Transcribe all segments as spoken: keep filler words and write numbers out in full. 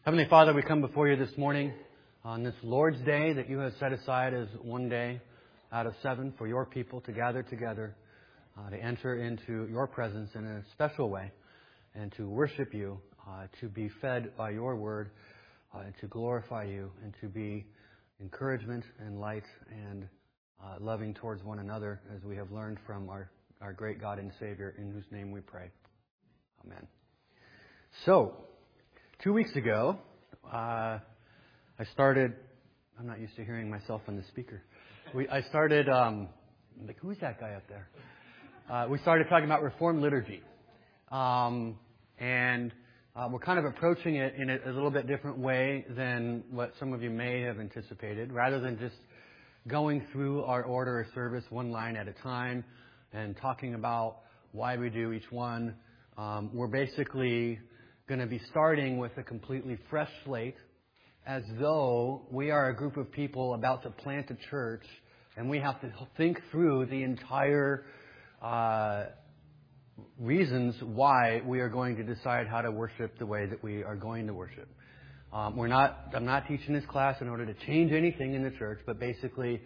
Heavenly Father, we come before you this morning on this Lord's Day that you have set aside as one day out of seven for your people to gather together, uh, to enter into your presence in a special way, and to worship you, uh, to be fed by your word, uh, and to glorify you, and to be encouragement and light and uh, loving towards one another, as we have learned from our, our great God and Savior, in whose name we pray. Amen. So, two weeks ago, uh, I started, I'm not used to hearing myself on the speaker. We, I started, um, like, who's that guy up there? Uh, we started talking about Reformed liturgy. Um, and uh, we're kind of approaching it in a, a little bit different way than what some of you may have anticipated. Rather than just going through our order of service one line at a time and talking about why we do each one, um, we're basically going to be starting with a completely fresh slate, as though we are a group of people about to plant a church, and we have to think through the entire uh, reasons why we are going to decide how to worship the way that we are going to worship. Um, we're not. I'm not teaching this class in order to change anything in the church, but basically,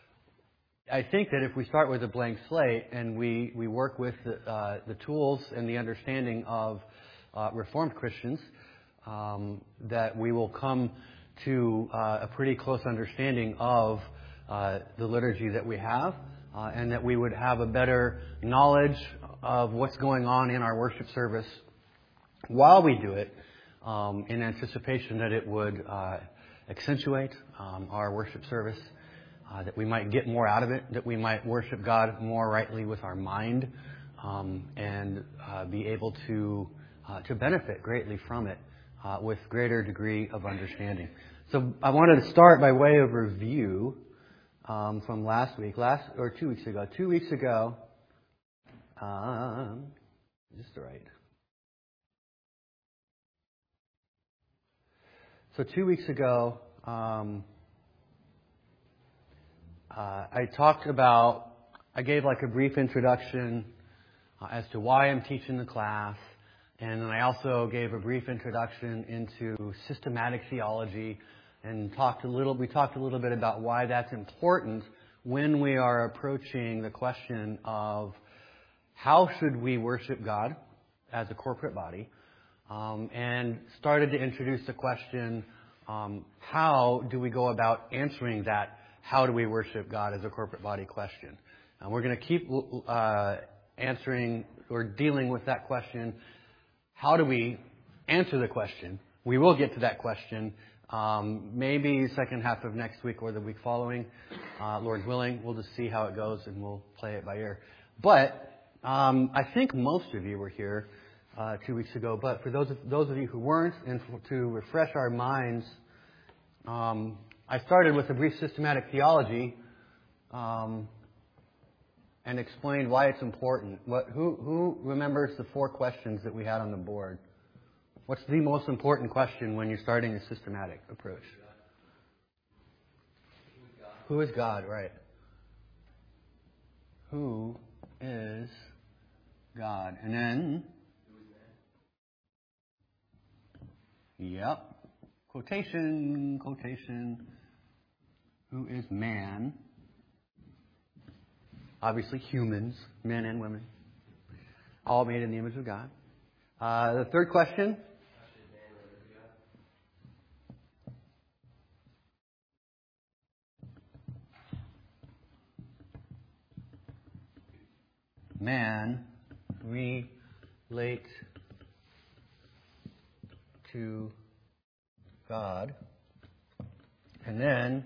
I think that if we start with a blank slate and we we work with the, uh, the tools and the understanding of uh, Reformed Christians, um, that we will come to uh, a pretty close understanding of uh, the liturgy that we have, uh, and that we would have a better knowledge of what's going on in our worship service while we do it, um, in anticipation that it would uh, accentuate um, our worship service, uh, that we might get more out of it, that we might worship God more rightly with our mind, um, and uh, be able to uh, to benefit greatly from it uh, with greater degree of understanding. So I wanted to start by way of review um, from last week, last or two weeks ago. Two weeks ago, um, just right. So two weeks ago, um, uh, I talked about, I gave like a brief introduction uh, as to why I'm teaching the class, and then I also gave a brief introduction into systematic theology, and talked a little. We talked a little bit about why that's important when we are approaching the question of how should we worship God as a corporate body. Um, and started to introduce the question, um, how do we go about answering that, how do we worship God as a corporate body question? And we're going to keep uh, answering or dealing with that question. How do we answer the question? We will get to that question um, maybe second half of next week or the week following, uh, Lord willing. We'll just see how it goes, and we'll play it by ear. But um, I think most of you were here Uh, two weeks ago, but for those of, those of you who weren't, and for, to refresh our minds, um, I started with a brief systematic theology um, and explained why it's important. What, who, who remembers the four questions that we had on the board? What's the most important question when you're starting a systematic approach? Who is God? Right. Who is God? And then... Yep. Quotation, quotation. Who is man? Obviously humans, men and women. All made in the image of God. Uh, the third question. Man relate to God, and then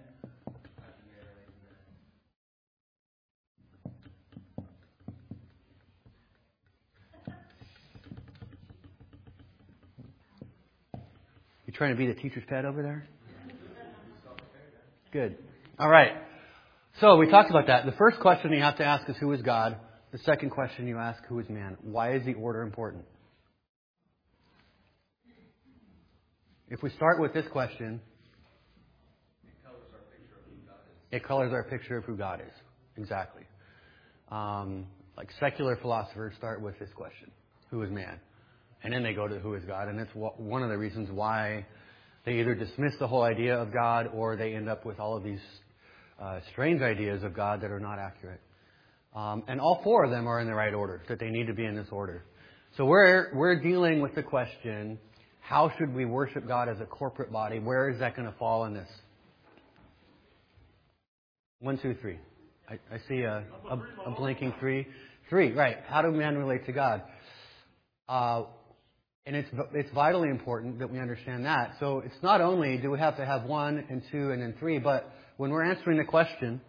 you trying to be the teacher's pet over there? Good. All right. So we talked about that. The first question you have to ask is who is God? The second question you ask, who is man? Why is the order important? If we start with this question, it colors our picture of who God is. It colors our picture of who God is. Exactly. Um, like secular philosophers start with this question, who is man? And then they go to who is God. And it's one of the reasons why they either dismiss the whole idea of God or they end up with all of these uh, strange ideas of God that are not accurate. Um, and all four of them are in the right order, that they need to be in this order. So we're we're dealing with the question, how should we worship God as a corporate body? Where is that going to fall in this? One, two, three. I, I see a, a, a blinking three. Three, right. How do men relate to God? Uh, and it's it's vitally important that we understand that. So it's not only do we have to have one and two and then three, but when we're answering the question,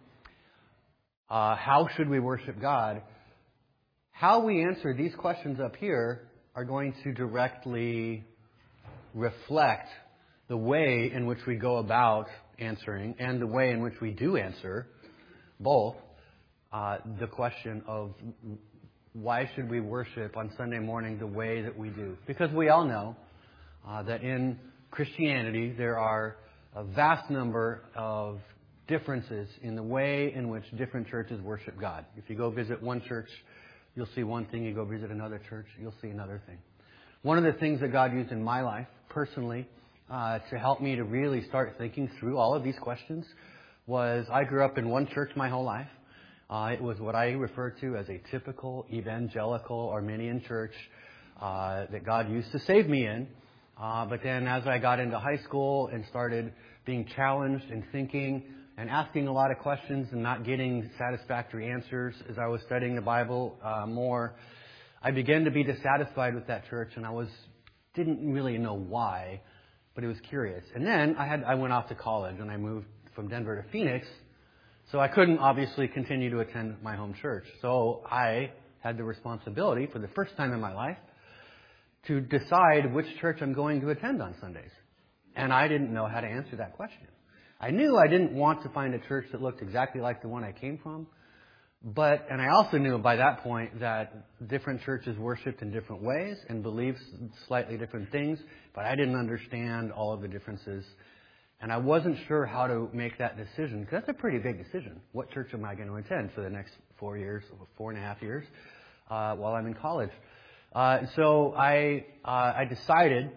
uh, how should we worship God? How we answer these questions up here are going to directly reflect the way in which we go about answering and the way in which we do answer both uh, the question of why should we worship on Sunday morning the way that we do. Because we all know uh, that in Christianity there are a vast number of differences in the way in which different churches worship God. If you go visit one church, you'll see one thing. You go visit another church, you'll see another thing. One of the things that God used in my life, personally, uh, to help me to really start thinking through all of these questions was I grew up in one church my whole life. Uh, it was what I refer to as a typical evangelical Arminian church uh, that God used to save me in. Uh, but then as I got into high school and started being challenged and thinking and asking a lot of questions and not getting satisfactory answers as I was studying the Bible uh, more, I began to be dissatisfied with that church, and I was didn't really know why, but it was curious. And then I had I went off to college, and I moved from Denver to Phoenix, so I couldn't obviously continue to attend my home church. So I had the responsibility for the first time in my life to decide which church I'm going to attend on Sundays. And I didn't know how to answer that question. I knew I didn't want to find a church that looked exactly like the one I came from. But, and I also knew by that point that different churches worshiped in different ways and believed slightly different things, but I didn't understand all of the differences. And I wasn't sure how to make that decision, because that's a pretty big decision. What church am I going to attend for the next four years, four and a half years, uh, while I'm in college? Uh, so I, uh, I decided,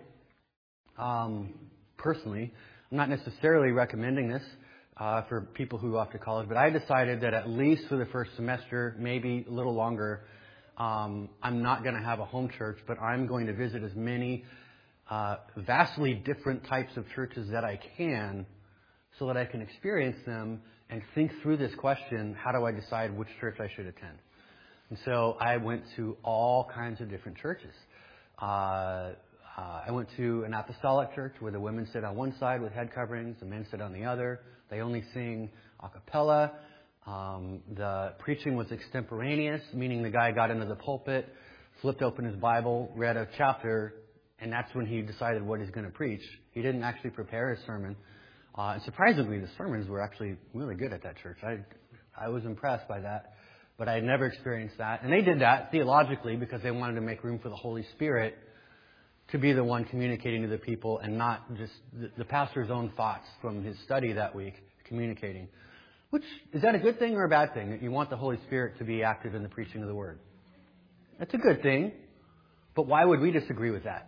um, personally, I'm not necessarily recommending this uh, for people who go off to college, but I decided that at least for the first semester, maybe a little longer, um, I'm not going to have a home church, but I'm going to visit as many uh, vastly different types of churches that I can so that I can experience them and think through this question, how do I decide which church I should attend? And so I went to all kinds of different churches. Uh, Uh, I went to an apostolic church where the women sit on one side with head coverings, the men sit on the other. They only sing a cappella. Um, the preaching was extemporaneous, meaning the guy got into the pulpit, flipped open his Bible, read a chapter, and that's when he decided what he's going to preach. He didn't actually prepare his sermon. Uh, and surprisingly, the sermons were actually really good at that church. I, I was impressed by that, but I had never experienced that. And they did that theologically because they wanted to make room for the Holy Spirit to be the one communicating to the people and not just the, the pastor's own thoughts from his study that week communicating. Which, is that a good thing or a bad thing? That you want the Holy Spirit to be active in the preaching of the Word? That's a good thing. But why would we disagree with that?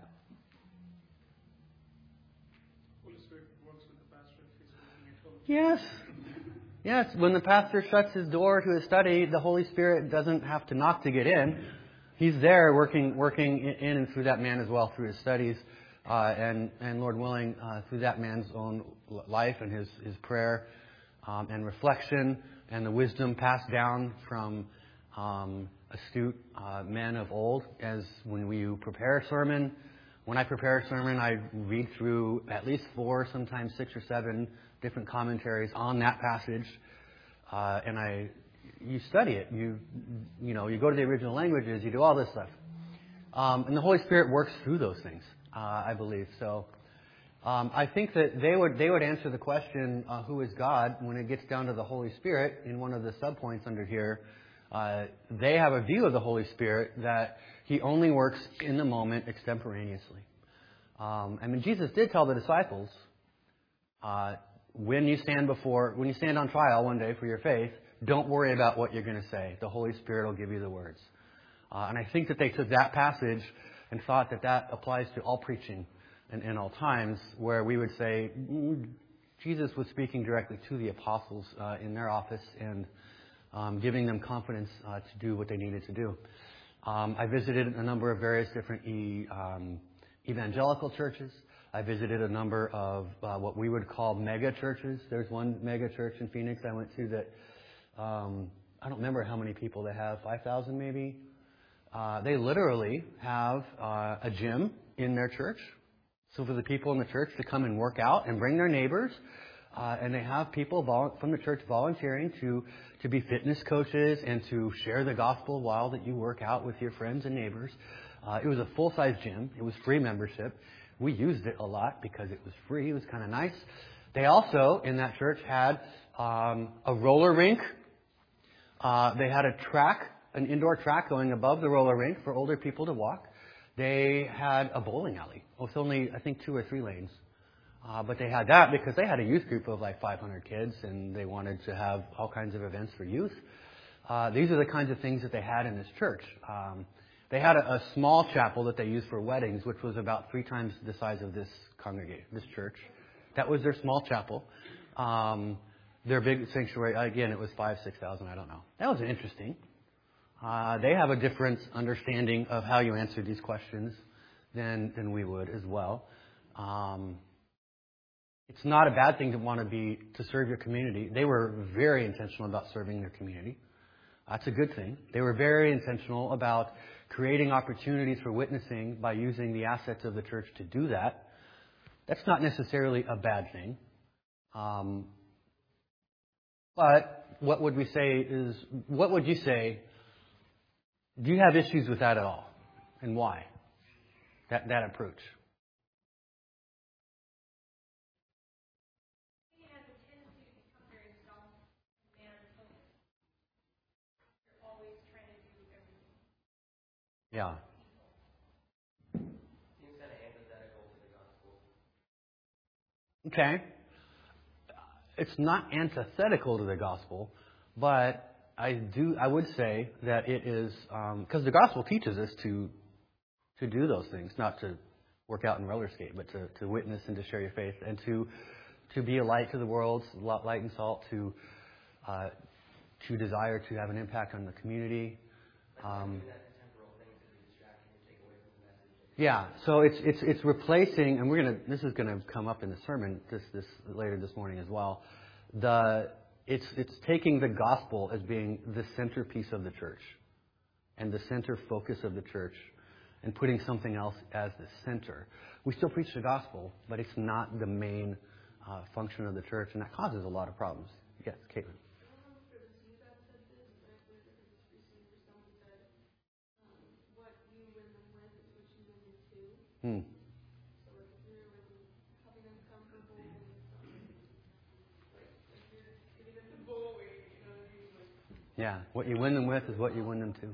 Holy Spirit works with the pastor if he's working at home. Yes. Yes. When the pastor shuts his door to his study, the Holy Spirit doesn't have to knock to get in. He's there working working in and through that man as well, through his studies, uh, and, and Lord willing, uh, through that man's own life and his, his prayer um, and reflection and the wisdom passed down from um, astute uh, men of old. As when we prepare a sermon, when I prepare a sermon, I read through at least four, sometimes six or seven different commentaries on that passage, uh, and I... You study it. You, you know, you go to the original languages. You do all this stuff, um, and the Holy Spirit works through those things. Uh, I believe so. Um, I think that they would they would answer the question, uh, "Who is God?" when it gets down to the Holy Spirit in one of the subpoints under here. Uh, they have a view of the Holy Spirit that He only works in the moment, extemporaneously. Um, I mean, Jesus did tell the disciples, uh, when you stand before, when you stand on trial one day for your faith, don't worry about what you're going to say. The Holy Spirit will give you the words. Uh, and I think that they took that passage and thought that that applies to all preaching and in all times, where we would say mm, Jesus was speaking directly to the apostles uh, in their office and um, giving them confidence uh, to do what they needed to do. Um, I visited a number of various different e, um, evangelical churches. I visited a number of uh, what we would call mega churches. There's one mega church in Phoenix I went to that um, I don't remember how many people they have, five thousand maybe. Uh, they literally have uh, a gym in their church. So for the people in the church to come and work out and bring their neighbors, uh, and they have people vol- from the church volunteering to, to be fitness coaches and to share the gospel while that you work out with your friends and neighbors. Uh, it was a full-size gym. It was free membership. We used it a lot because it was free. It was kind of nice. They also, in that church, had um, a roller rink. Uh, they had a track, an indoor track going above the roller rink for older people to walk. They had a bowling alley with only, I think, two or three lanes. Uh, but they had that because they had a youth group of like five hundred kids, and they wanted to have all kinds of events for youth. Uh, these are the kinds of things that they had in this church. Um, they had a, a small chapel that they used for weddings, which was about three times the size of this congregation, this church. That was their small chapel. Um, their big sanctuary, again, it was five, six thousand. I don't know. That was interesting. Uh, they have a different understanding of how you answer these questions than than we would as well. Um, it's not a bad thing to want to be to serve your community. They were very intentional about serving their community. That's a good thing. They were very intentional about creating opportunities for witnessing by using the assets of the church to do that. That's not necessarily a bad thing. Um, but what would we say is, what would you say? Do you have issues with that at all? And why? That that approach. It has a tendency to become very self-man-focused. You're always trying to do everything. Yeah. Seems kind of antithetical to the gospel. Okay. It's not antithetical to the gospel, but I do. I would say that it is because um, the gospel teaches us to to do those things, not to work out and roller skate, but to, to witness and to share your faith and to to be a light to the world, light and salt, to uh, to desire to have an impact on the community. Um, yeah, so it's it's it's replacing, and we're gonna. This is gonna come up in the sermon this this later this morning as well. The It's it's taking the gospel as being the centerpiece of the church and the center focus of the church and putting something else as the center. We still preach the gospel, but it's not the main uh, function of the church, and that causes a lot of problems. Yes, Caitlin. Hmm. Yeah, what you win them with is what you win them to.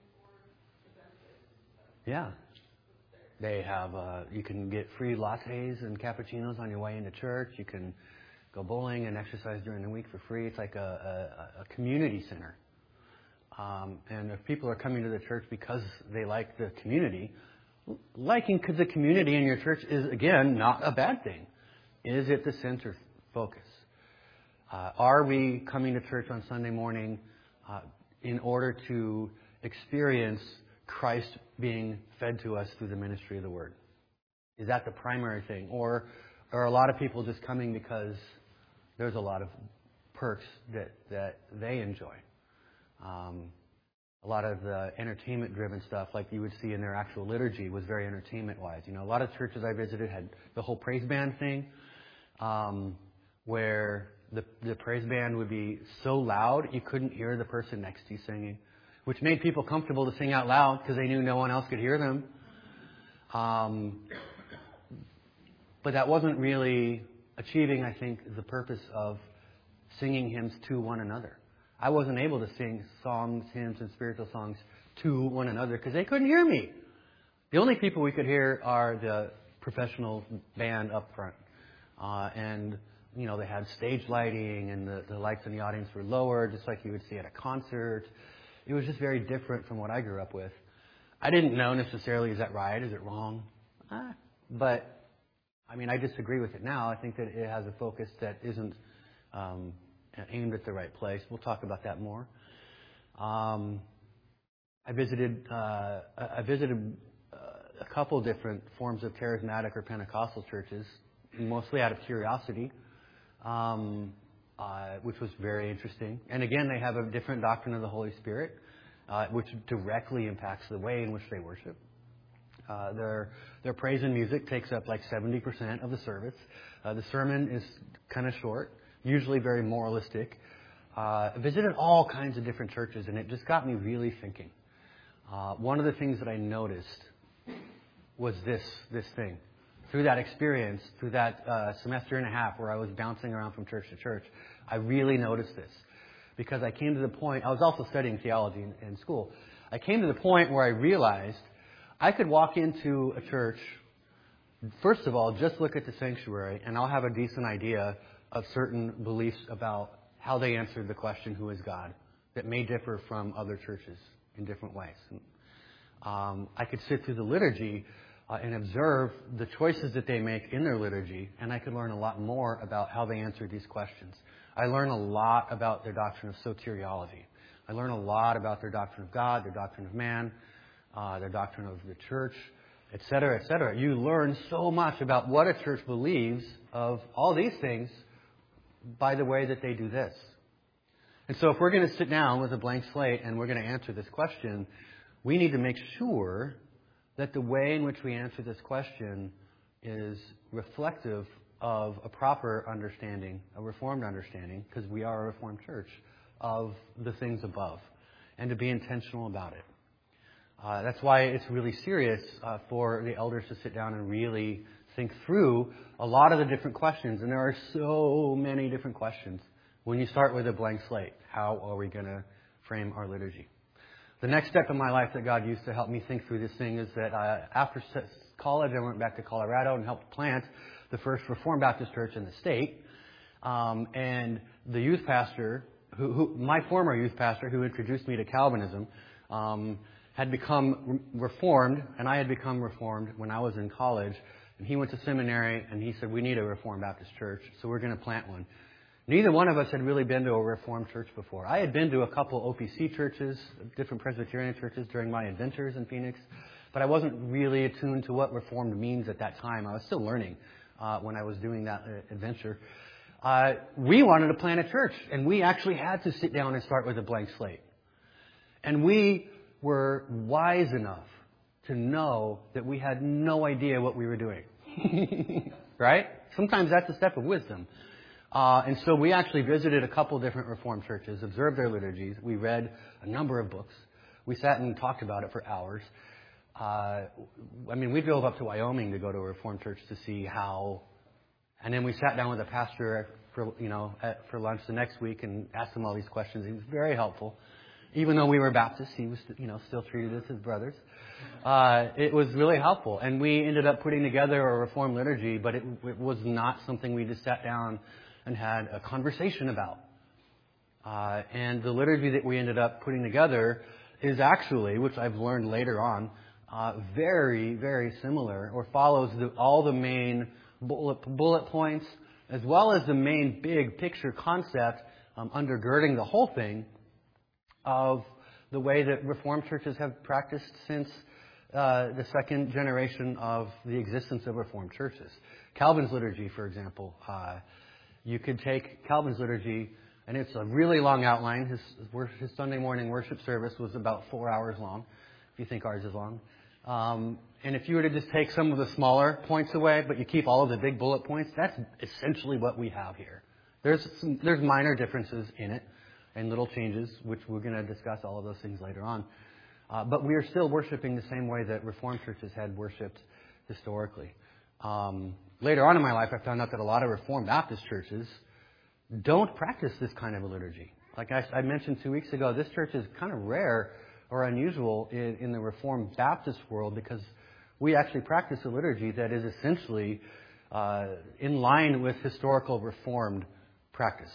Yeah. They have, uh, you can get free lattes and cappuccinos on your way into church. You can go bowling and exercise during the week for free. It's like a, a, a community center. Um, and if people are coming to the church because they like the community, liking the community in your church is, again, not a bad thing. Is it the center focus? Uh, are we coming to church on Sunday morning Uh, in order to experience Christ being fed to us through the ministry of the Word? Is that the primary thing? Or are a lot of people just coming because there's a lot of perks that, that they enjoy? Um, a lot of the entertainment-driven stuff, like you would see in their actual liturgy, was very entertainment-wise. You know, a lot of churches I visited had the whole praise band thing, um, where The, the praise band would be so loud you couldn't hear the person next to you singing, which made people comfortable to sing out loud because they knew no one else could hear them. Um, but that wasn't really achieving, I think, the purpose of singing hymns to one another. I wasn't able to sing songs, hymns, and spiritual songs to one another because they couldn't hear me. The only people we could hear are the professional band up front. Uh, and You know, they had stage lighting and the, the lights in the audience were lower, just like you would see at a concert. It was just very different from what I grew up with. I didn't know necessarily, is that right? Is it wrong? Ah, but I mean, I disagree with it now. I think that it has a focus that isn't um, aimed at the right place. We'll talk about that more. Um, I visited uh, I visited uh, a couple different forms of charismatic or Pentecostal churches, mostly out of curiosity, um, uh, which was very interesting. And again, they have a different doctrine of the Holy Spirit, uh, which directly impacts the way in which they worship. Uh, their their praise and music takes up like seventy percent of the service. Uh, the sermon is kind of short, usually very moralistic. Uh, I visited all kinds of different churches, and it just got me really thinking. Uh, one of the things that I noticed was this this thing. Through that experience, through that uh, semester and a half where I was bouncing around from church to church, I really noticed this. Because I came to the point, I was also studying theology in, in school. I came to the point where I realized I could walk into a church, first of all, just look at the sanctuary, and I'll have a decent idea of certain beliefs about how they answered the question, who is God, that may differ from other churches in different ways. Um, I could sit through the liturgy uh, and observe the choices that they make in their liturgy, and I could learn a lot more about how they answered these questions. I learn a lot about their doctrine of soteriology. I learn a lot about their doctrine of God, their doctrine of man, uh, their doctrine of the church, et cetera, et cetera. You learn so much about what a church believes of all these things by the way that they do this. And so if we're going to sit down with a blank slate and we're going to answer this question, we need to make sure that the way in which we answer this question is reflective of a proper understanding, a Reformed understanding, because we are a Reformed church, of the things above, and to be intentional about it. Uh, that's why it's really serious uh, for the elders to sit down and really think through a lot of the different questions. And there are so many different questions. When you start with a blank slate, how are we going to frame our liturgy? The next step in my life that God used to help me think through this thing is that uh, after college, I went back to Colorado and helped plant the first Reformed Baptist church in the state. Um, and the youth pastor, who, who, my former youth pastor, who introduced me to Calvinism, um, had become Reformed, and I had become Reformed when I was in college. And he went to seminary, and he said, we need a Reformed Baptist church, so we're going to plant one. Neither one of us had really been to a Reformed church before. I had been to a couple O P C churches, different Presbyterian churches during my adventures in Phoenix, but I wasn't really attuned to what Reformed means at that time. I was still learning uh, when I was doing that uh, adventure. Uh, we wanted to plant a church, and we actually had to sit down and start with a blank slate. And we were wise enough to know that we had no idea what we were doing. Right? Sometimes that's a step of wisdom. Uh, and so we actually visited a couple different Reformed churches, observed their liturgies. We read a number of books. We sat and talked about it for hours. Uh, I mean, we drove up to Wyoming to go to a Reformed church to see how. And then we sat down with a pastor for, you know, at, for lunch the next week and asked him all these questions. He was very helpful. Even though we were Baptists, he was, you know, still treated us as brothers. Uh, it was really helpful. And we ended up putting together a Reformed liturgy, but it, it was not something we just sat down and had a conversation about. Uh, and the liturgy that we ended up putting together is actually, which I've learned later on, uh, very, very similar, or follows the, all the main bullet, bullet points, as well as the main big picture concept um, undergirding the whole thing of the way that Reformed churches have practiced since uh, the second generation of the existence of Reformed churches. Calvin's liturgy, for example, uh, you could take Calvin's liturgy, and it's a really long outline. His, his Sunday morning worship service was about four hours long, if you think ours is long. Um, and if you were to just take some of the smaller points away, but you keep all of the big bullet points, that's essentially what we have here. There's some, there's minor differences in it and little changes, which we're going to discuss all of those things later on. Uh, but we are still worshiping the same way that Reformed churches had worshipped historically. Um, later on in my life, I found out that a lot of Reformed Baptist churches don't practice this kind of a liturgy. Like I, I mentioned two weeks ago, this church is kind of rare or unusual in, in the Reformed Baptist world because we actually practice a liturgy that is essentially uh, in line with historical Reformed practice.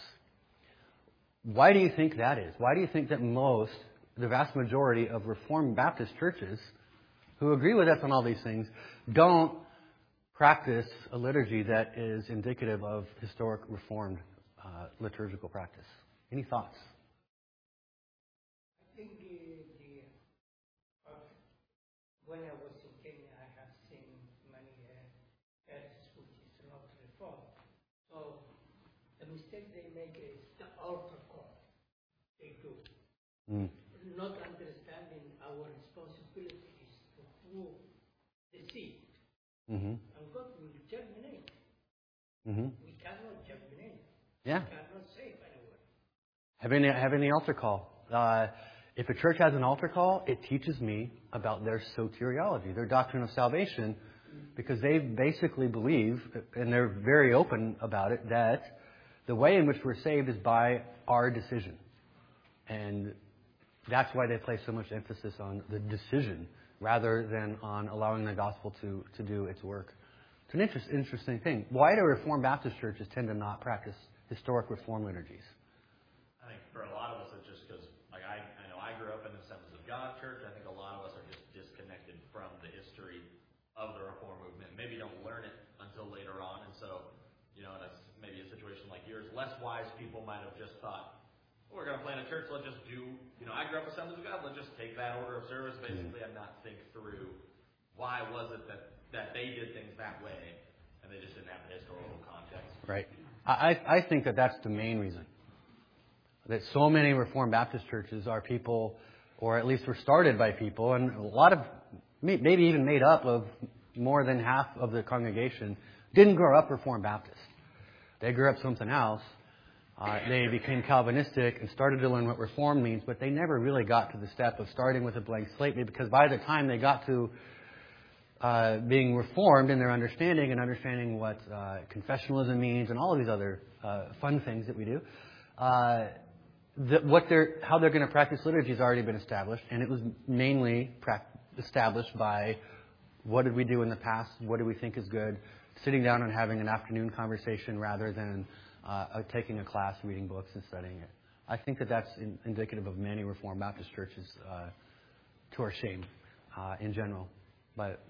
Why do you think that is? Why do you think that most, the vast majority of Reformed Baptist churches who agree with us on all these things don't practice a liturgy that is indicative of historic Reformed uh, liturgical practice. Any thoughts? I think the, the uh, when I was in Kenya, I have seen many uh, churches which is not reformed. So the mistake they make is the altar call. They do. Mm. Not understanding our responsibility is to move the seed. Mm-hmm. And God will germinate. Mm-hmm. We cannot germinate. Yeah. We cannot save anyone. Having the, having the altar call. Uh, if a church has an altar call, it teaches me about their soteriology, their doctrine of salvation, because they basically believe, and they're very open about it, that the way in which we're saved is by our decision. And that's why they place so much emphasis on the decision rather than on allowing the gospel to, to do its work. It's an interest, interesting thing. Why do Reformed Baptist churches tend to not practice historic Reformed liturgies? I think for a lot of us, it's just because, like, I, I know I grew up in the Assemblies of God church. I think a lot of us are just disconnected from the history of the Reform movement. Maybe don't learn it until later on. And so, you know, that's maybe a situation like yours. Less wise people might have just thought, oh, we're going to plant a church, let's just do, you know, I grew up Assemblies of God, let's just take that order of service, basically, and not think through why was it that, that they did things that way, and they just didn't have the historical context. Right. I, I think that that's the main reason. That so many Reformed Baptist churches are people, or at least were started by people, and a lot of, maybe even made up of more than half of the congregation, didn't grow up Reformed Baptist. They grew up something else. Uh, they became Calvinistic and started to learn what Reform means, but they never really got to the step of starting with a blank slate, because by the time they got to uh, being Reformed in their understanding and understanding what uh, confessionalism means and all of these other uh, fun things that we do, uh, the, what they're, how they're going to practice liturgy has already been established, and it was mainly pra- established by what did we do in the past, what do we think is good, sitting down and having an afternoon conversation rather than Uh, taking a class, reading books, and studying it. I think that that's in, indicative of many Reformed Baptist churches, uh, to our shame, uh, in general. But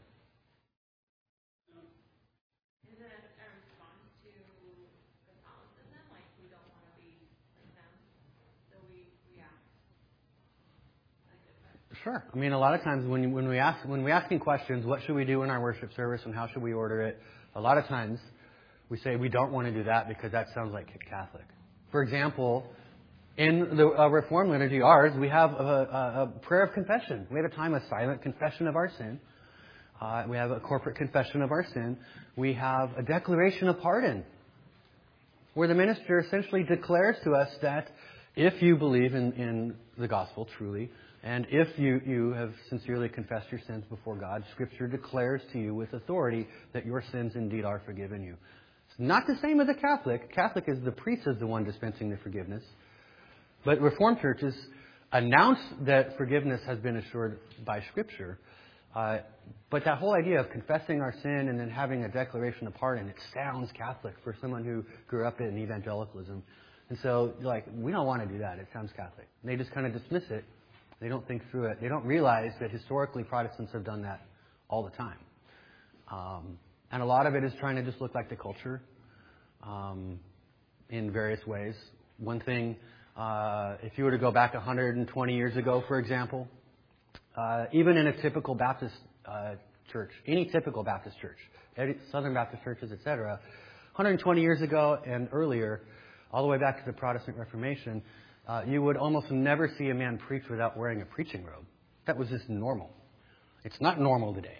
Is it a response to Catholicism? Like, we don't want to be like them, so we react like this? sure, I mean, a lot of times when when we ask when we asking questions, what should we do in our worship service and how should we order it? A lot of times we say we don't want to do that because that sounds like Catholic. For example, in the uh, Reformed liturgy, ours, we have a, a, a prayer of confession. We have a time of silent confession of our sin. Uh, we have a corporate confession of our sin. We have a declaration of pardon, where the minister essentially declares to us that if you believe in, in the gospel truly, and if you, you have sincerely confessed your sins before God, Scripture declares to you with authority that your sins indeed are forgiven you. Not the same as a Catholic. Catholic is the priest is the one dispensing the forgiveness. But Reformed churches announce that forgiveness has been assured by Scripture. Uh, but that whole idea of confessing our sin and then having a declaration of pardon, it sounds Catholic for someone who grew up in evangelicalism. And so, like, we don't want to do that. It sounds Catholic. And they just kind of dismiss it. They don't think through it. They don't realize that historically Protestants have done that all the time. Um, and a lot of it is trying to just look like the culture um, in various ways. One thing, uh, if you were to go back one hundred twenty years ago, for example, uh, even in a typical Baptist uh, church, any typical Baptist church, Southern Baptist churches, et cetera, one hundred twenty years ago and earlier, all the way back to the Protestant Reformation, uh, you would almost never see a man preach without wearing a preaching robe. That was just normal. It's not normal today.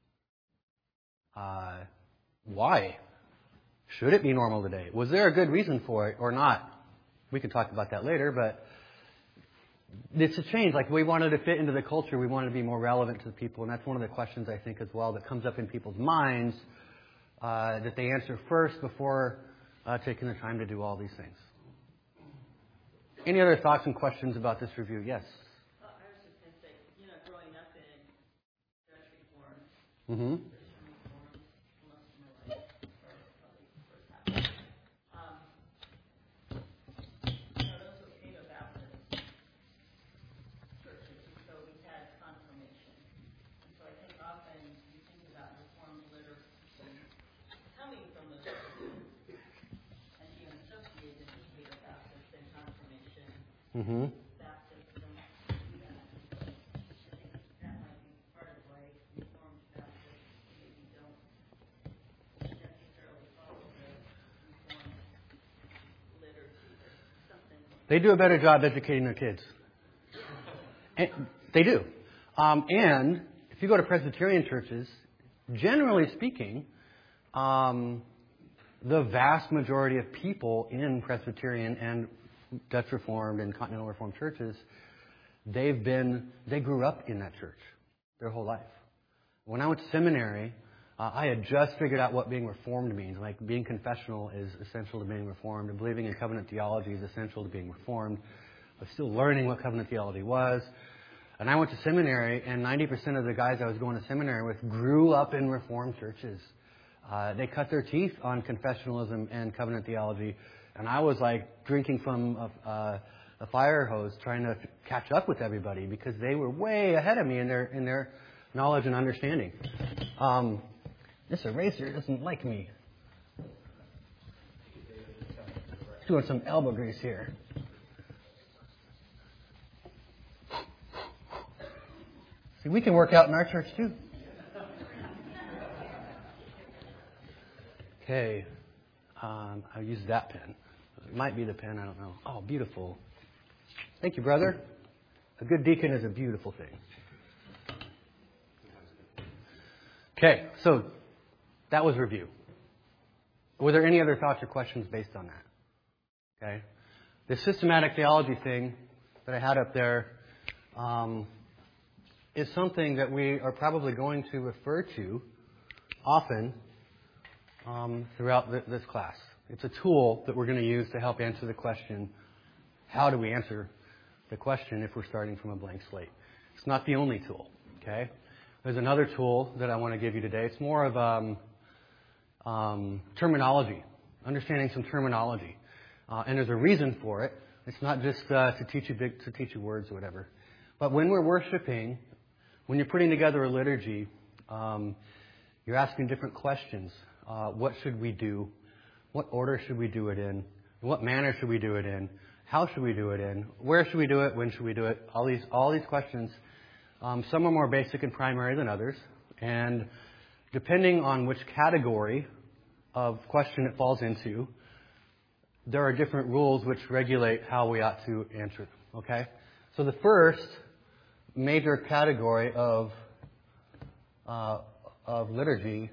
Uh, why? Should it be normal today? Was there a good reason for it or not? We can talk about that later, but it's a change. Like, we wanted to fit into the culture. We wanted to be more relevant to the people, and that's one of the questions, I think, as well, that comes up in people's minds uh, that they answer first before uh, taking the time to do all these things. Any other thoughts and questions about this review? Yes? Well, I was just going to say, you know, growing up in Dutch Reform, Mm-hmm. Christian Reform, most of my life, or probably the first half, um, you know, those were Cato Baptist churches, and so we had confirmation. And so I think often you think about Reformed liturgy Baptists don't do that. I think that might be part of why Reformed Baptists maybe don't necessarily follow the Reformed liturgy or something. They do a better job educating their kids. And they do. Um, and if you go to Presbyterian churches, generally speaking, um, the vast majority of people in Presbyterian and Dutch Reformed and Continental Reformed churches, they've been, they grew up in that church their whole life. When I went to seminary, uh, I had just figured out what being Reformed means. Like, being confessional is essential to being Reformed, and believing in covenant theology is essential to being Reformed. I was still learning what covenant theology was. And I went to seminary, and ninety percent of the guys I was going to seminary with grew up in Reformed churches. Uh, they cut their teeth on confessionalism and covenant theology, and I was like drinking from a, a, a fire hose, trying to catch up with everybody because they were way ahead of me in their in their knowledge and understanding. Um, this eraser doesn't like me. Doing some elbow grease here. See, we can work out in our church too. Okay, um, I'll use that pen. It might be the pen, I don't know. Oh, beautiful. Thank you, brother. A good deacon is a beautiful thing. Okay, so that was review. Were there any other thoughts or questions based on that? Okay. The systematic theology thing that I had up there um, is something that we are probably going to refer to often um, throughout th- this class. It's a tool that we're going to use to help answer the question, how do we answer the question if we're starting from a blank slate? It's not the only tool, okay? There's another tool that I want to give you today. It's more of um, um, terminology, understanding some terminology. Uh, and there's a reason for it. It's not just uh, to teach you big, to teach you words or whatever. But when we're worshiping, when you're putting together a liturgy, um, you're asking different questions. Uh, what should we do? What order should we do it in? What manner should we do it in? How should we do it in? Where should we do it? When should we do it? All these, all these questions. Um, some are more basic and primary than others. And depending on which category of question it falls into, there are different rules which regulate how we ought to answer them. Okay? So the first major category of uh, of liturgy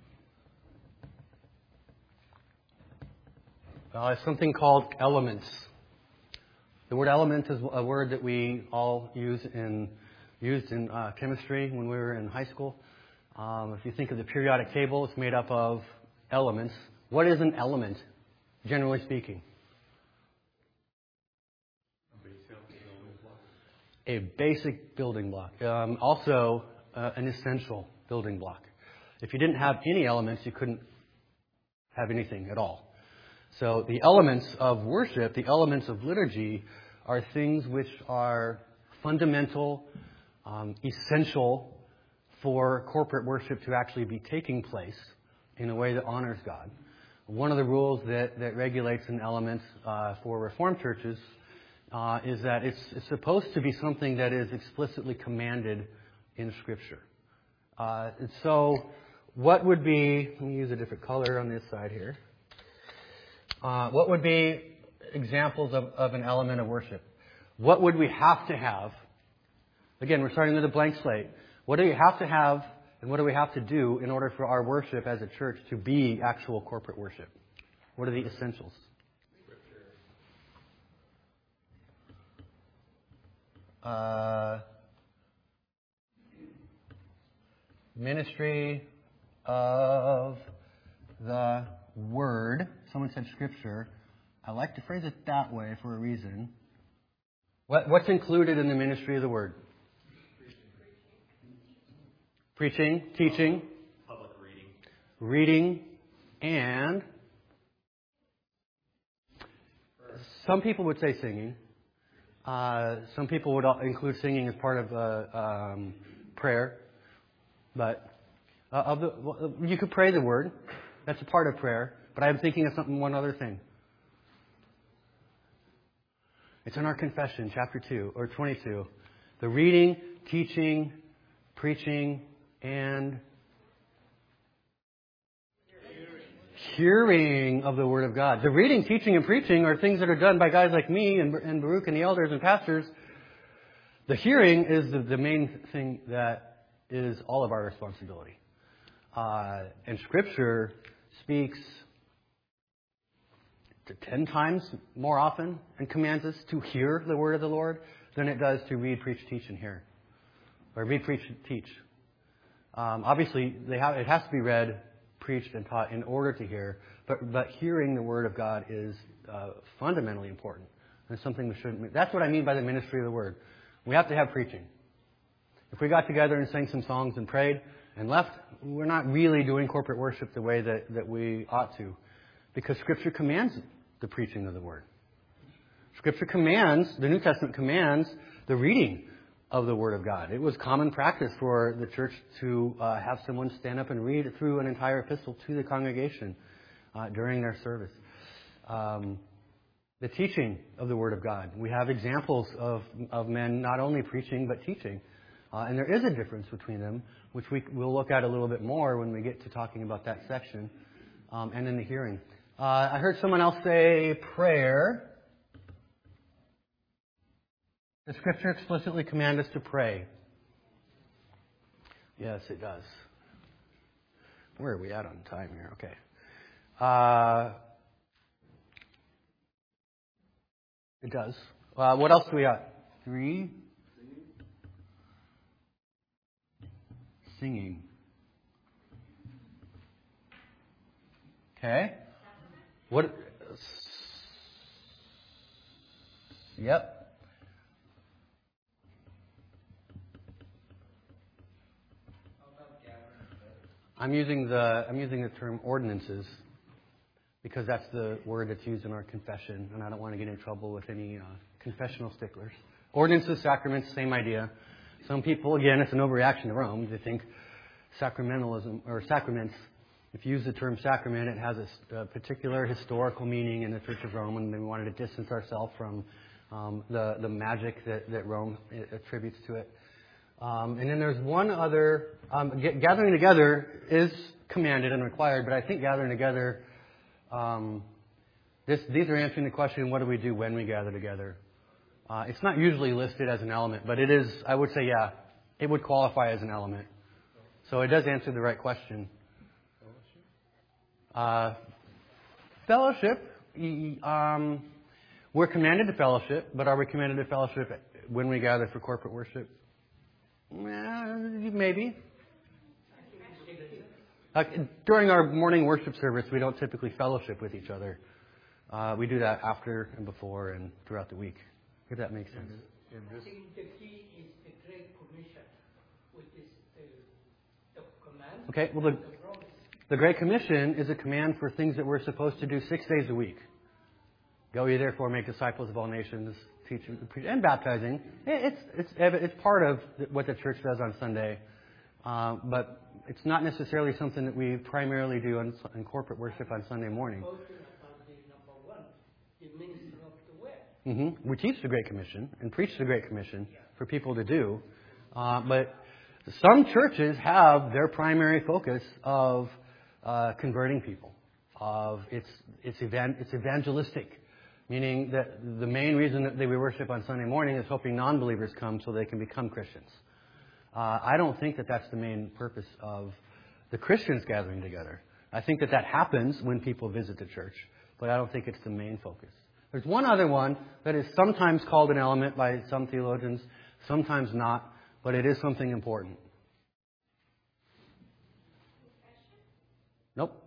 uh, is something called elements. The word element is a word that we all use in used in uh, chemistry when we were in high school. Um, if you think of the periodic table, it's made up of elements. What is an element, generally speaking? A basic building block. Um, also, uh, an essential building block. If you didn't have any elements, you couldn't have anything at all. So the elements of worship, the elements of liturgy, are things which are fundamental, um, essential for corporate worship to actually be taking place in a way that honors God. One of the rules that, that regulates an element uh, for Reformed churches uh, is that it's, it's supposed to be something that is explicitly commanded in Scripture. Uh, and so what would be, let me use a different color on this side here. Uh, what would be examples of, of an element of worship? What would we have to have? Again, we're starting with a blank slate. What do we have to have and what do we have to do in order for our worship as a church to be actual corporate worship? What are the essentials? Uh, ministry of the Word. Someone said Scripture. I like to phrase it that way for a reason. What, what's included in the ministry of the Word? Preaching, teaching, Public reading. reading, and some people would say singing. Uh, some people would include singing as part of uh, um, prayer. But uh, of the, well, you could pray the Word. That's a part of prayer. But I'm thinking of something, one other thing. It's in our confession, chapter two, or twenty-two. The reading, teaching, preaching, and hearing of the Word of God. The reading, teaching, and preaching are things that are done by guys like me and, and Baruch and the elders and pastors. The hearing is the, the main thing that is all of our responsibility. Uh, and Scripture speaks to ten times more often and commands us to hear the Word of the Lord than it does to read, preach, teach, and hear. Or read, preach, and teach. Um, obviously, they have, it has to be read, preached, and taught in order to hear. But, but hearing the Word of God is uh, fundamentally important. And something we shouldn't... That's what I mean by the ministry of the Word. We have to have preaching. If we got together and sang some songs and prayed and left, we're not really doing corporate worship the way that, that we ought to. Because Scripture commands the preaching of the Word. Scripture commands, the New Testament commands, the reading of the Word of God. It was common practice for the church to uh, have someone stand up and read through an entire epistle to the congregation uh, during their service. Um, the teaching of the Word of God. We have examples of, of men not only preaching but teaching. Uh, and there is a difference between them, which we will look at a little bit more when we get to talking about that section, um, and in the hearing. Uh, I heard someone else say prayer. The Scripture explicitly commands us to pray. Yes, it does. Where are we at on time here? Okay. Uh, it does. Uh, what else do we got? Three. Singing. Okay. What? Yep. I'm using the I'm using the term ordinances because that's the word that's used in our confession, and I don't want to get in trouble with any uh, confessional sticklers. Ordinances, sacraments, same idea. Some people, again, it's an overreaction to Rome. They think sacramentalism or sacraments. If you use the term sacrament, it has a, a particular historical meaning in the Church of Rome, and we wanted to distance ourselves from um, the the magic that, that Rome attributes to it. Um, and then there's one other, um, g- gathering together is commanded and required, but I think gathering together, um, this, these are answering the question, what do we do when we gather together? Uh, it's not usually listed as an element, but it is, I would say, yeah, it would qualify as an element. So it does answer the right question. Uh, fellowship, um, we're commanded to fellowship, but are we commanded to fellowship when we gather for corporate worship? Uh, maybe. Uh, during our morning worship service, we don't typically fellowship with each other. Uh, we do that after and before and throughout the week, if that makes sense. I think the key is the Great Commission, which is the, the command. Okay, well, the, the Great Commission is a command for things that we're supposed to do six days a week. Go ye therefore make disciples of all nations, teaching and baptizing. It's it's it's part of what the church does on Sunday, uh, but it's not necessarily something that we primarily do in, in corporate worship on Sunday morning. Mm-hmm. We teach the Great Commission and preach the Great Commission for people to do, uh, but some churches have their primary focus of uh, converting people. Of it's it's evan- it's evangelistic. Meaning that the main reason that we worship on Sunday morning is hoping non-believers come so they can become Christians. Uh, I don't think that that's the main purpose of the Christians gathering together. I think that that happens when people visit the church, but I don't think it's the main focus. There's one other one that is sometimes called an element by some theologians, sometimes not, but it is something important. Nope.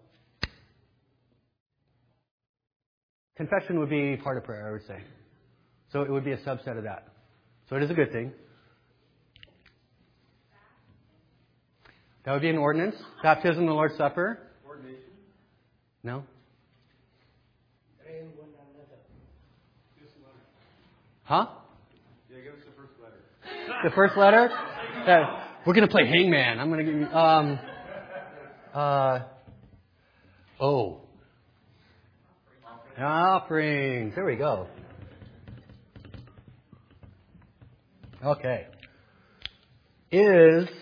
Confession would be part of prayer, I would say. So it would be a subset of that. So it is a good thing. That would be an ordinance. Baptism, the Lord's Supper. Ordination. No? Pray one another. Just a letter. Huh? Yeah, give us the first letter. The first letter? Yeah, we're going to play hangman. I'm going to give you... Um, uh, oh. Offerings. There we go. Okay. Is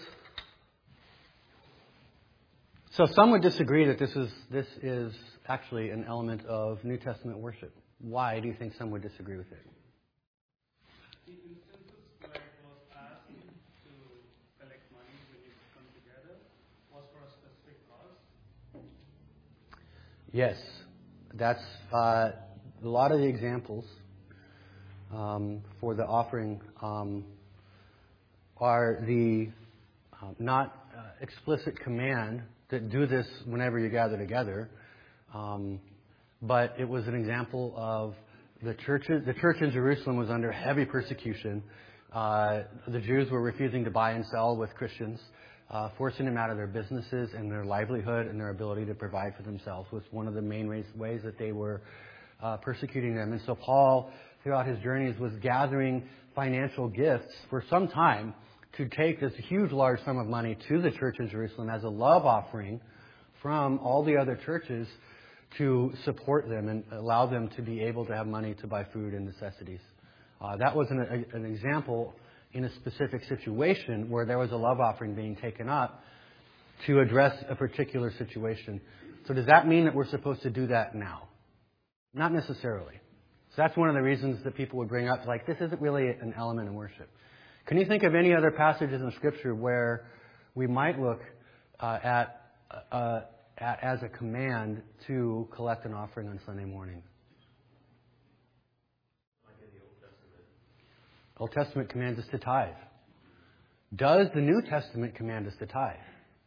so some would disagree that this is this is actually an element of New Testament worship. Why do you think some would disagree with it? The instances where it was asked to collect money when you come together was for a specific cause. Yes, that's uh, a lot of the examples um, for the offering um, are the uh, not uh, explicit command that do this whenever you gather together, um, but it was an example of the church. The church in Jerusalem was under heavy persecution. Uh, the Jews were refusing to buy and sell with Christians, uh, forcing them out of their businesses and their livelihood and their ability to provide for themselves was one of the main ways, ways that they were uh, persecuting them. And so Paul, throughout his journeys, was gathering financial gifts for some time to take this huge, large sum of money to the church in Jerusalem as a love offering from all the other churches to support them and allow them to be able to have money to buy food and necessities. Uh, that was an, a, an example in a specific situation where there was a love offering being taken up to address a particular situation. So does that mean that we're supposed to do that now? Not necessarily. So that's one of the reasons that people would bring up, like, this isn't really an element in worship. Can you think of any other passages in Scripture where we might look uh, at, uh, at as a command to collect an offering on Sunday morning? Like in the Old Testament. Old Testament commands us to tithe. Does the New Testament command us to tithe?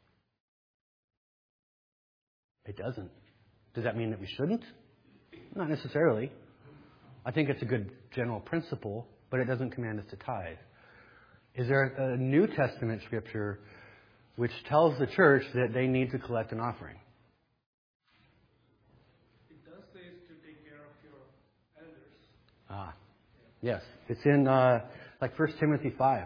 It doesn't. Does that mean that we shouldn't? Not necessarily. I think it's a good general principle, but it doesn't command us to tithe. Is there a New Testament scripture which tells the church that they need to collect an offering? It does say to take care of your elders. Ah, yes. It's in uh, like First Timothy five,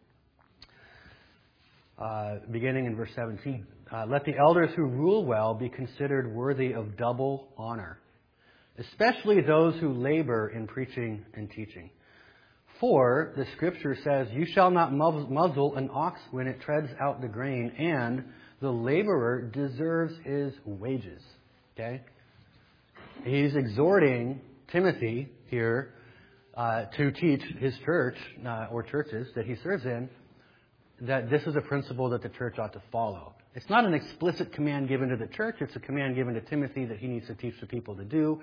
uh, beginning in verse seventeen. Uh, Let the elders who rule well be considered worthy of double honor, especially those who labor in preaching and teaching. For the Scripture says, you shall not muzzle an ox when it treads out the grain, and the laborer deserves his wages. Okay? He's exhorting Timothy here uh, to teach his church, uh, or churches that he serves in, that this is a principle that the church ought to follow. It's not an explicit command given to the church. It's a command given to Timothy that he needs to teach the people to do.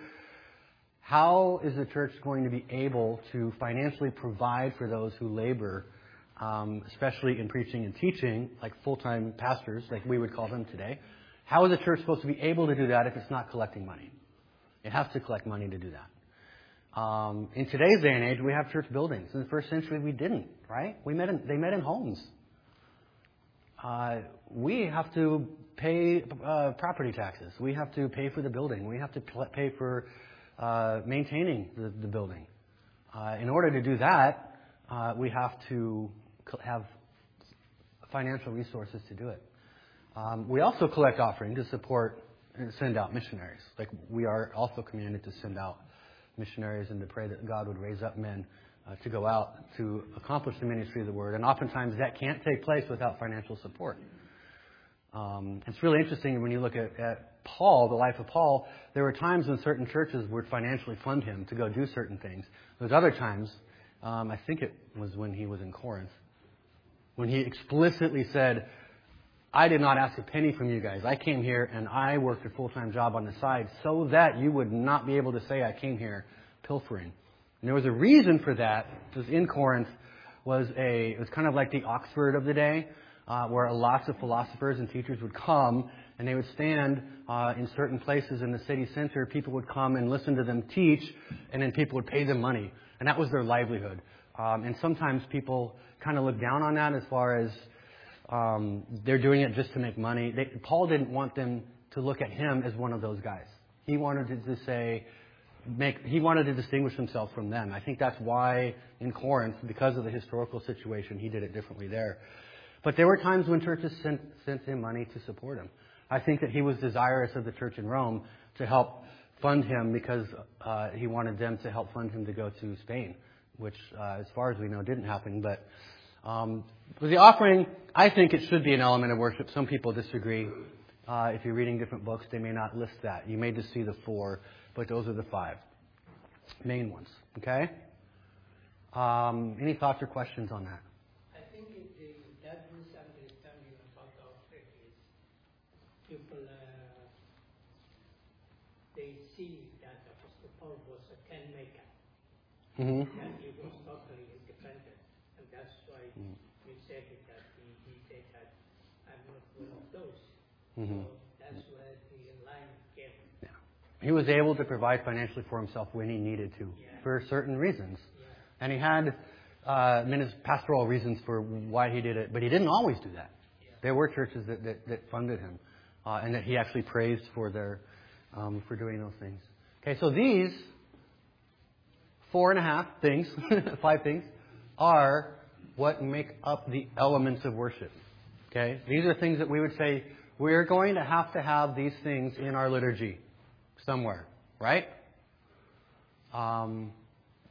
How is the church going to be able to financially provide for those who labor, um, especially in preaching and teaching, like full-time pastors, like we would call them today? How is the church supposed to be able to do that if it's not collecting money? It has to collect money to do that. Um, in today's day and age, we have church buildings. In the first century, we didn't, right? We met in, they met in homes. Uh, we have to pay uh, property taxes. We have to pay for the building. We have to pay for uh, maintaining the, the building. Uh, in order to do that, uh, we have to have financial resources to do it. Um, we also collect offering to support and send out missionaries. Like we are also commanded to send out missionaries and to pray that God would raise up men uh, to go out to accomplish the ministry of the word. And oftentimes that can't take place without financial support. Um, it's really interesting when you look at, at Paul, the life of Paul, there were times when certain churches would financially fund him to go do certain things. There's other times, um, I think it was when he was in Corinth, when he explicitly said, I did not ask a penny from you guys. I came here and I worked a full-time job on the side so that you would not be able to say I came here pilfering. And there was a reason for that. It was in Corinth was a, it was kind of like the Oxford of the day, uh, where lots of philosophers and teachers would come and they would stand uh, in certain places in the city center. People would come and listen to them teach, and then people would pay them money. And that was their livelihood. Um, and sometimes people kind of look down on that as far as Um, they're doing it just to make money. They, Paul didn't want them to look at him as one of those guys. He wanted to, to say, make. He wanted to distinguish himself from them. I think that's why in Corinth, because of the historical situation, he did it differently there. But there were times when churches sent, sent him money to support him. I think that he was desirous of the church in Rome to help fund him because uh, he wanted them to help fund him to go to Spain. which, uh, as far as we know, didn't happen. But um, with the offering, I think it should be an element of worship. Some people disagree. Uh, if you're reading different books, they may not list that. You may just see the four, but those are the five main ones. Okay? Um, any thoughts or questions on that? I think it, the, that misunderstanding about the offering is people, uh, they see that Apostle Paul was a tent maker, Mm-hmm. and he was totally independent, and that's why Mm. we said it that he, he said that I'm not one of those. Mm-hmm. So that's where the line came. He was able to provide financially for himself when he needed to, Yeah. for certain reasons. Yeah. And he had uh, minis- pastoral reasons for why he did it, but he didn't always do that. Yeah. There were churches that, that, that funded him, uh, and that he actually praised for their um, for doing those things. Okay, so these four and a half things, five things, are what make up the elements of worship. Okay, these are things that we would say we're going to have to have these things in our liturgy somewhere, right? Um,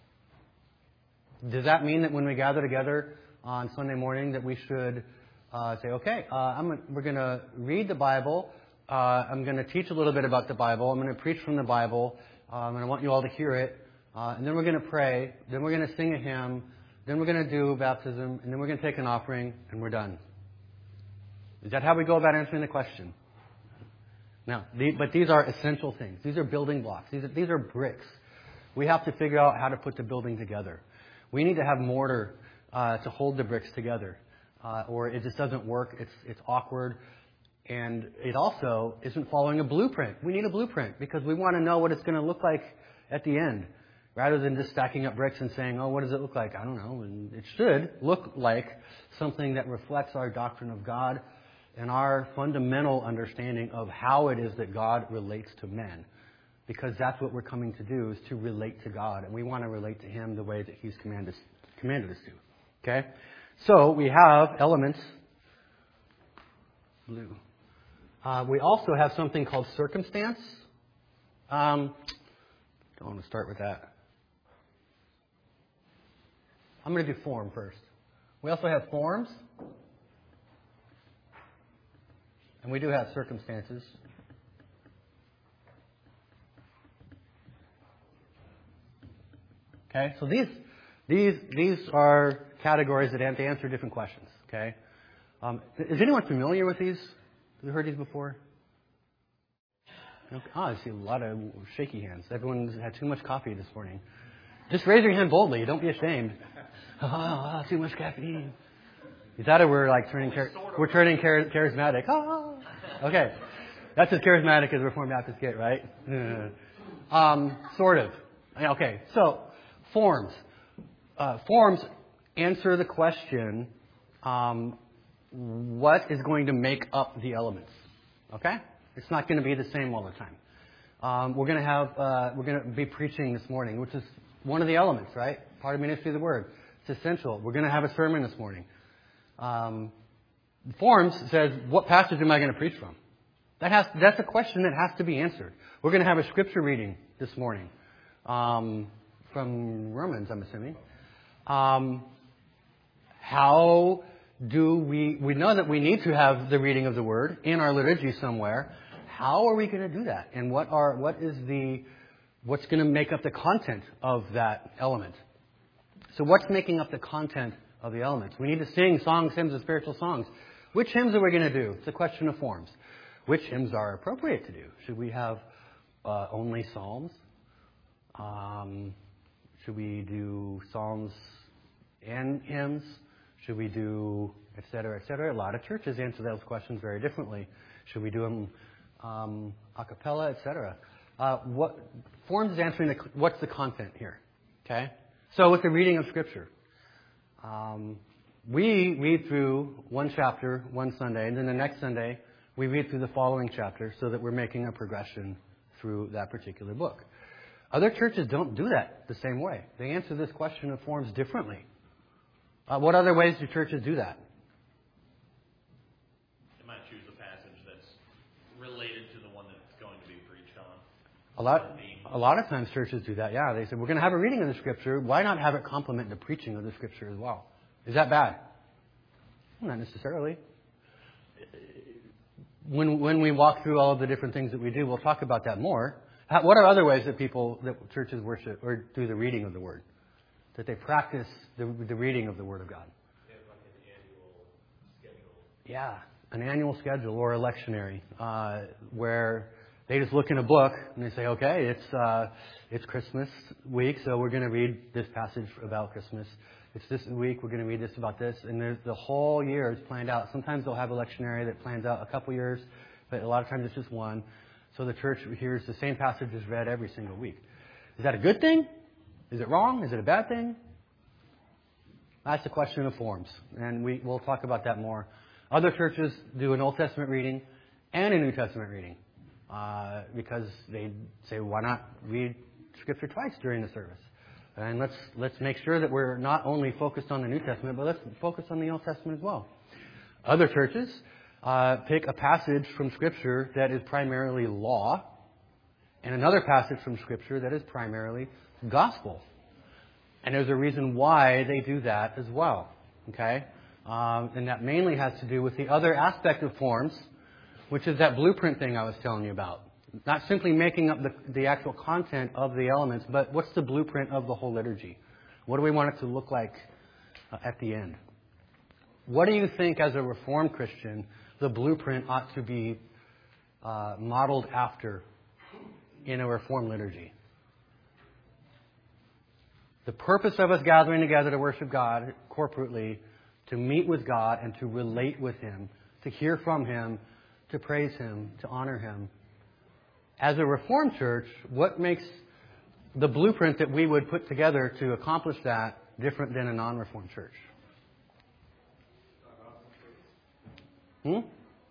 does that mean that when we gather together on Sunday morning that we should uh, say, okay, uh, I'm gonna, we're going to read the Bible, uh, I'm going to teach a little bit about the Bible, I'm going to preach from the Bible, um, and I want you all to hear it, uh, and then we're going to pray, then we're going to sing a hymn, then we're going to do baptism, and then we're going to take an offering, and we're done. Is that how we go about answering the question? No, the, but these are essential things. These are building blocks. These are, these are bricks. We have to figure out how to put the building together. We need to have mortar uh, to hold the bricks together, uh, or it just doesn't work. It's it's awkward, and it also isn't following a blueprint. We need a blueprint because we want to know what it's going to look like at the end, rather than just stacking up bricks and saying, "Oh, what does it look like?" I don't know. And it should look like something that reflects our doctrine of God and our fundamental understanding of how it is that God relates to men. Because that's what we're coming to do, is to relate to God. And we want to relate to Him the way that He's commanded us, commanded us to. Okay? So we have elements. Blue. Uh, we also have something called circumstance. Um, don't want to start with that. I'm going to do form first. We also have forms. And we do have circumstances. Okay, so these these these are categories that have to answer different questions. Okay, um, is anyone familiar with these? Have you heard these before? Okay. Oh, I see a lot of shaky hands. Everyone's had too much coffee this morning. Just raise your hand boldly. Don't be ashamed. Oh, too much caffeine. Is that or we're like turning char- we're turning char- charismatic? Oh. Okay, that's as charismatic as Reformed Baptists get, right? um, sort of. Okay, so forms. Uh, forms answer the question: um, what is going to make up the elements? Okay, it's not going to be the same all the time. Um, we're going to have uh, we're going to be preaching this morning, which is one of the elements, right? Part of ministry of the word. It's essential. We're going to have a sermon this morning. Um, Forms says, what passage am I going to preach from? That has that's a question that has to be answered. We're going to have a scripture reading this morning um, from Romans, I'm assuming. Um, how do we we know that we need to have the reading of the word in our liturgy somewhere? How are we going to do that? And what are what is the what's going to make up the content of that element? So what's making up the content of the elements? We need to sing songs, hymns, and spiritual songs. Which hymns are we going to do? It's a question of forms. Which hymns are appropriate to do? Should we have uh, only psalms? Um, should we do psalms and hymns? Should we do et cetera, et cetera? A lot of churches answer those questions very differently. Should we do them um, a cappella, et cetera? Uh, what forms is answering the, what's the content here? Okay. So with the reading of Scripture, um, we read through one chapter one Sunday, and then the next Sunday we read through the following chapter, so that we're making a progression through that particular book. Other churches don't do that the same way. They answer this question of forms differently. Uh, what other ways do churches do that? They might choose a passage that's related to the one that's going to be preached on. A lot, Uh, A lot of times churches do that, yeah. They say, we're going to have a reading of the Scripture. Why not have it complement the preaching of the Scripture as well? Is that bad? Not necessarily. When when we walk through all of the different things that we do, we'll talk about that more. How, what are other ways that people, that churches worship or do the reading of the Word? That they practice the, the reading of the Word of God? They have like an annual schedule. Yeah, an annual schedule or a lectionary, uh, where they just look in a book and they say, okay, it's uh, it's Christmas week, so we're going to read this passage about Christmas. It's this week, we're going to read this about this. And there's, the whole year is planned out. Sometimes they'll have a lectionary that plans out a couple years, but a lot of times it's just one. So the church hears the same passage is read every single week. Is that a good thing? Is it wrong? Is it a bad thing? That's the question of forms. And we, we'll talk about that more. Other churches do an Old Testament reading and a New Testament reading. Uh, because they say, why not read Scripture twice during the service? And let's let's make sure that we're not only focused on the New Testament, but let's focus on the Old Testament as well. Other churches uh, pick a passage from Scripture that is primarily law, and another passage from Scripture that is primarily gospel. And there's a reason why they do that as well. Okay, um, and that mainly has to do with the other aspect of forms, which is that blueprint thing I was telling you about. Not simply making up the, the actual content of the elements, but what's the blueprint of the whole liturgy? What do we want it to look like uh, at the end? What do you think, as a Reformed Christian, the blueprint ought to be uh, modeled after in a Reformed liturgy? The purpose of us gathering together to worship God corporately, to meet with God and to relate with Him, to hear from Him, to praise Him, to honor Him. As a Reformed church, what makes the blueprint that we would put together to accomplish that different than a non-Reformed church? Hmm?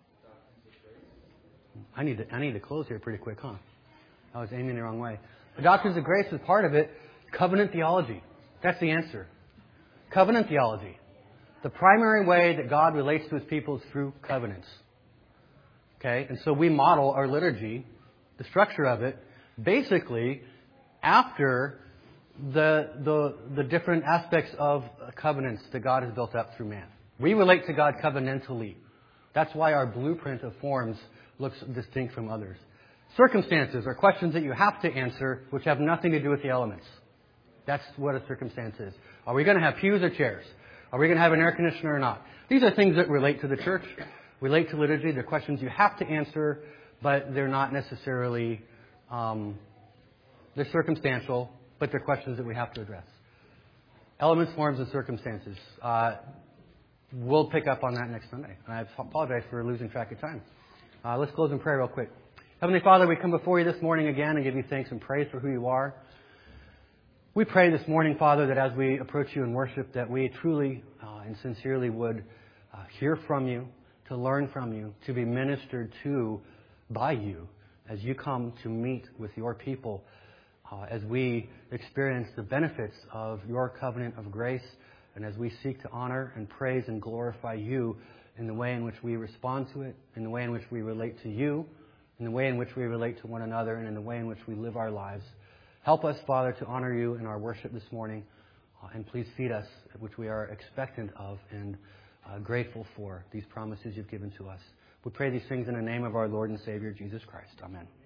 I need to I need to close here pretty quick, huh? I was aiming the wrong way. The doctrines of grace is part of it. Covenant theology. That's the answer. Covenant theology. The primary way that God relates to His people is through covenants. Okay? And so we model our liturgy, the structure of it, basically after the, the, the different aspects of covenants that God has built up through man. We relate to God covenantally. That's why our blueprint of forms looks distinct from others. Circumstances are questions that you have to answer which have nothing to do with the elements. That's what a circumstance is. Are we going to have pews or chairs? Are we going to have an air conditioner or not? These are things that relate to the church, relate to liturgy. They're questions you have to answer, but they're not necessarily, um, they're circumstantial, but they're questions that we have to address. Elements, forms, and circumstances. Uh, we'll pick up on that next Sunday. And I apologize for losing track of time. Uh, let's close in prayer real quick. Heavenly Father, we come before you this morning again and give you thanks and praise for who you are. We pray this morning, Father, that as we approach you in worship, that we truly uh, and sincerely would uh, hear from you, to learn from you, to be ministered to by you as you come to meet with your people, uh, as we experience the benefits of your covenant of grace, and as we seek to honor and praise and glorify you in the way in which we respond to it, in the way in which we relate to you, in the way in which we relate to one another, and in the way in which we live our lives. Help us, Father, to honor you in our worship this morning, uh, and please feed us, which we are expectant of and uh, grateful for, these promises you've given to us. We pray these things in the name of our Lord and Savior, Jesus Christ. Amen.